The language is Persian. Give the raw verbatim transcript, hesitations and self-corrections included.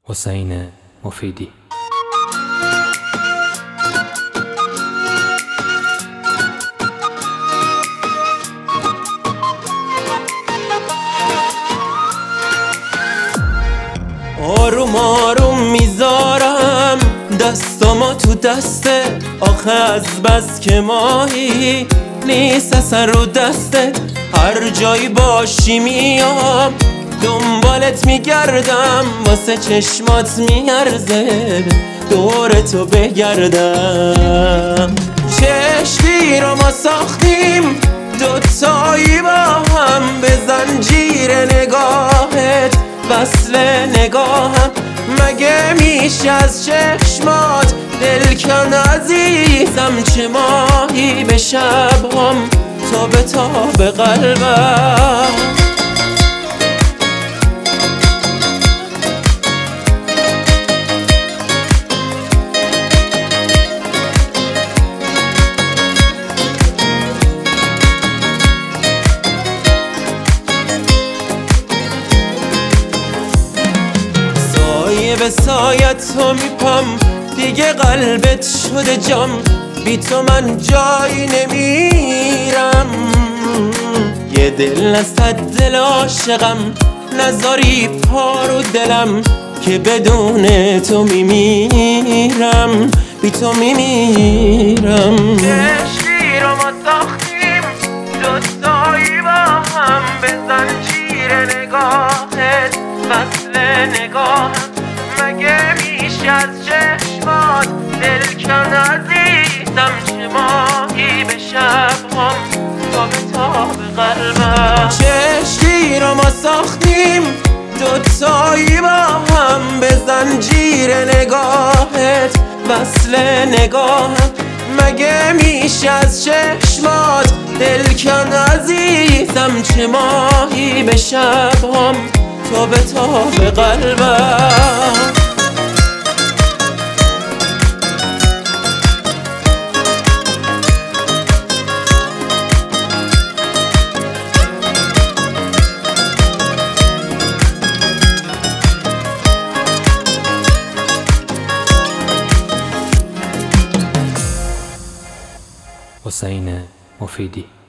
حسین مفیدی. آروم آروم میذارم دستامو تو دسته، آخه از بس که ماهی نیست اصلا رو دسته. هر جایی باشی میام دنبالت میگردم، واسه چشمات میارزه دور تو بگردم. چشمی رو ما ساختیم دوتایی با هم، به زنجیر نگاهت وصل نگاهم. مگه میشه از چشمات دل کن عزیزم، چه ماهی به شبم تو به تاب قلبم. به سایت تو میپم، دیگه قلبت شده جام، بی تو من جایی نمیرم. یه دل از دل عاشقم، نذاری پا رو دلم که بدون تو میمیرم، بی تو میمیرم. عشقی رو ما ساختیم دوتایی با هم، به زنجیر نگاهت وصل نگاهم. مگه میشه از چشمات دل کن عزیزم، چه ماهی به شبم تا به تاب قلبم. چشکی رو ما ساختیم دوتایی با هم، به زنجیر نگاهت وصل نگاهم. مگه میشه از چشمات دل کن عزیزم، چه ماهی به شبم تو به تاب قلبم. حسین مفیدی.